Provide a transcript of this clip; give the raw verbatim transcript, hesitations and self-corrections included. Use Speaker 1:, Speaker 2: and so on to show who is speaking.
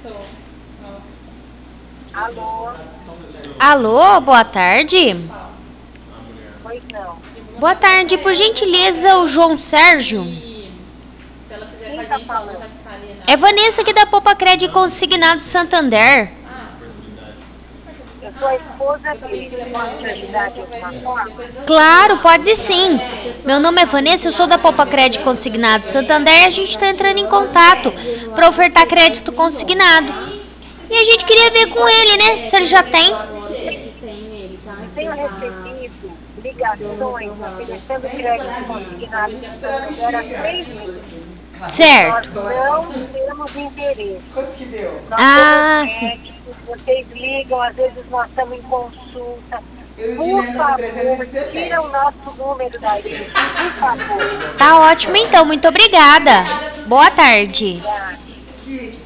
Speaker 1: Alô?
Speaker 2: Alô, boa tarde.
Speaker 1: Pois não.
Speaker 2: Boa tarde, por gentileza, o João Sérgio.
Speaker 1: Quem tá falando?
Speaker 2: É Vanessa aqui da Popa Crédito Consignado Santander.
Speaker 1: Eu sou a esposa dele. Posso te ajudar de alguma forma?
Speaker 2: Claro, pode sim. Meu nome é Vanessa, eu sou da Popa Crédito Consignado Santander e a gente está entrando em contato para ofertar crédito consignado. E a gente queria ver com ele, né? Se ele já tem.
Speaker 1: Eu tenho recebido ligações oferecendo crédito consignado no Santander há seis meses. Nós
Speaker 2: Certo.
Speaker 1: não temos interesse. Nós somos
Speaker 2: Ah, sim.
Speaker 1: médicos, vocês ligam, às vezes nós estamos em consulta. Por favor, tira o nosso número da lista, por favor.
Speaker 2: Tá ótimo então, muito obrigada. Boa tarde.
Speaker 1: Obrigada.